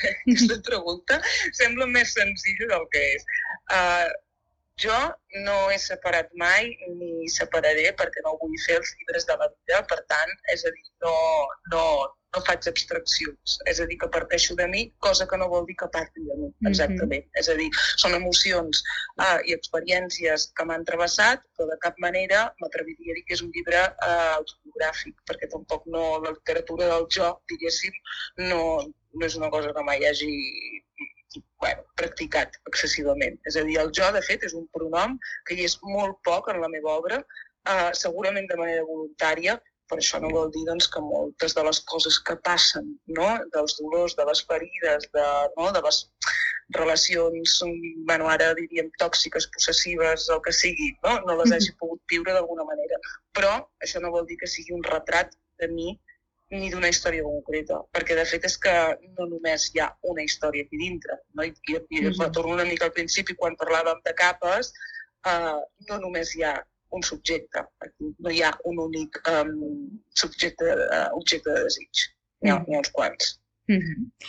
aquesta pregunta sembla més senzilla del que és. Jo no he separat mai ni separaré perquè no vull fer els llibres de la vida, per tant, és a dir, no faig abstraccions, és a dir, que parteixo de mi, cosa que no vol dir que parti de mi, exactament. És a dir, són emocions i experiències que m'han travessat, però de cap manera m'atreviria a dir que és un llibre autobiogràfic, perquè tampoc la literatura del jo, diguéssim, no és una cosa que mai hagi practicat excessivament. És a dir, el jo, de fet, és un pronom que hi és molt poc en la meva obra, segurament de manera voluntària, però això no vol dir que moltes de les coses que passen, dels dolors, de les ferides, de les relacions, ara diríem tòxiques, possessives, el que sigui, no les hagi pogut viure d'alguna manera. Però això no vol dir que sigui un retrat de mi ni d'una història concreta, perquè de fet és que no només hi ha una història aquí dintre, i retorno una mica al principi quan parlàvem de capes, no només hi ha un subjecte, no hi ha un únic objecte de desig, n'hi ha uns quants.